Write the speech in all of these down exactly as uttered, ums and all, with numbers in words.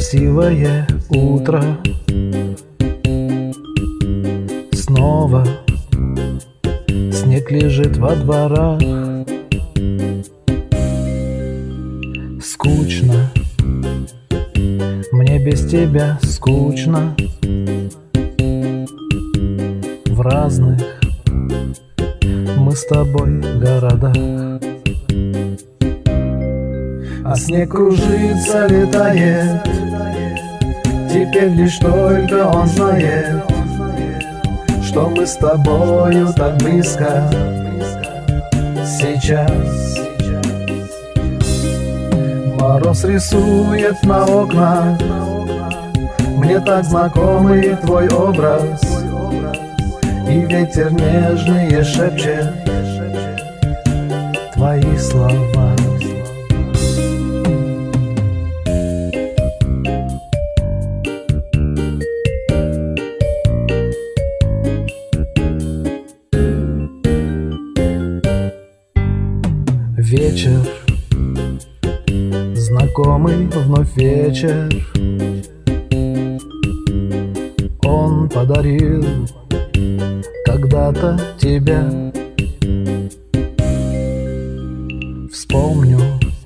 Красивое утро, снова снег лежит во дворах. Скучно, мне без тебя скучно. В разных мы с тобой городах. А снег кружится, летает, теперь лишь только он знает, что мы с тобою так близко сейчас. Мороз рисует на окнах мне так знакомый твой образ, и ветер нежный шепчет твои слова. Вечер, знакомый вновь вечер, он подарил когда-то тебя. Вспомню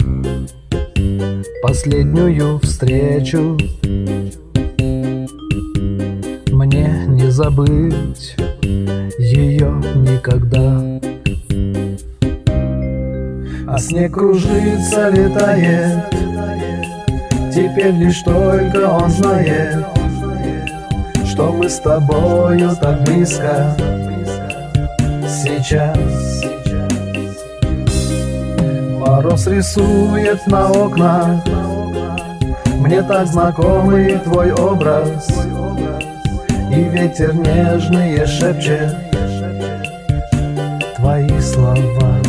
последнюю встречу, мне не забыть ее никогда. А снег кружится, летает, теперь лишь только он знает, что мы с тобою так близко сейчас. Мороз рисует на окнах мне так знакомый твой образ, и ветер нежный шепчет твои слова.